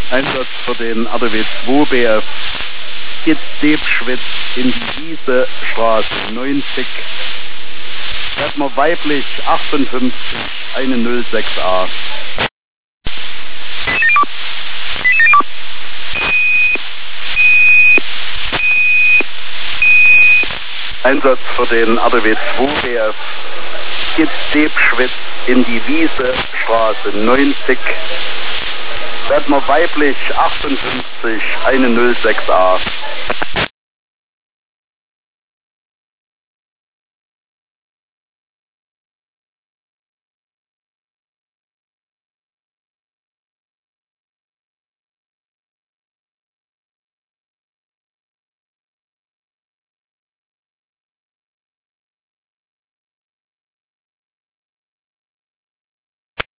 Einsatz für den RDW 2 BF Debschwitz in die Wiese, Straße 90. Hört man weiblich 58, eine 06a. Einsatz für den RDW 2 BF Debschwitz in die Wiese, Straße 90. Hört man weiblich 58, eine 06a.